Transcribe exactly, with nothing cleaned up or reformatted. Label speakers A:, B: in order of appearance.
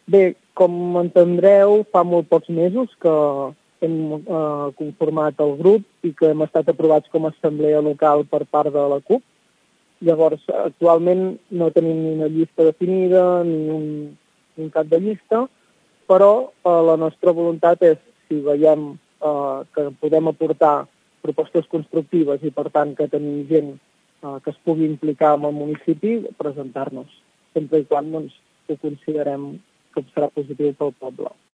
A: Bé, com entendreu, fa molt pocs mesos que hem eh, conformat el grup i que hem estat aprovats com a assemblea local per part de la CUP. Llavors, actualment no tenim ni una llista definida ni un, ni un cap de llista, però eh, la nostra voluntat és, si veiem eh, que podem aportar propostes constructives i, per tant, que tenim gent eh, que es pugui implicar amb el municipi, presentar-nos, sempre i quan doncs, ho considerem que serà positiu pel poble.